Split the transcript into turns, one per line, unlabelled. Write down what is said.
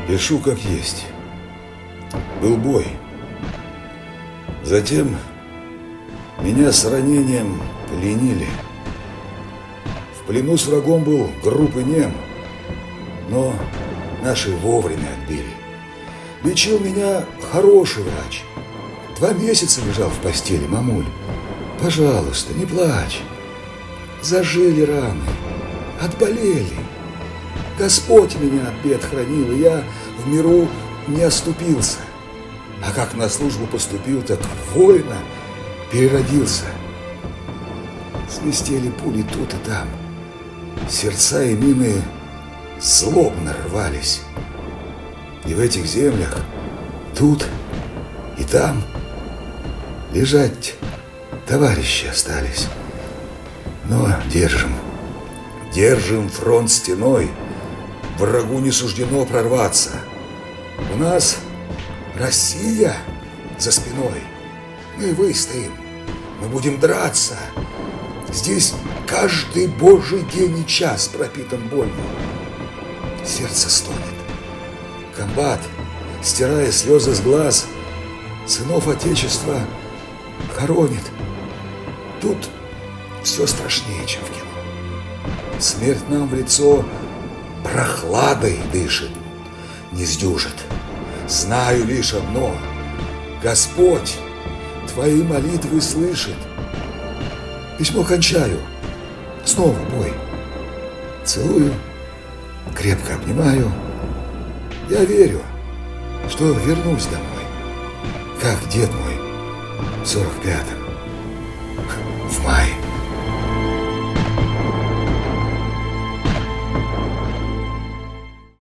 Пишу как есть. Был бой. Затем меня с ранением пленили. В плену с врагом был груб и нем, но наши вовремя отбили. Лечил меня хороший врач. 2 месяца лежал в постели, мамуль. Пожалуйста, не плачь. Зажили раны, отболели. Господь меня от бед хранил, и я в миру не оступился. А как на службу поступил, так воина переродился. Свистели пули тут и там. Сердца и мины злобно рвались. И в этих землях, тут и там, лежать товарищи остались. Но держим фронт стеной. Врагу не суждено прорваться. У нас Россия за спиной. Мы выстоим, мы будем драться. Здесь каждый божий день и час пропитан болью. Сердце стонет. Комбат, стирая слезы с глаз, сынов Отечества хоронит. Тут все страшнее, чем в кино. Смерть нам в лицо прохладой дышит, не сдюжит. Знаю лишь одно: Господь твои молитвы слышит. Письмо кончаю. Снова бой. Целую, крепко обнимаю. Я верю, что вернусь домой, как дед мой в 45-м, в мае.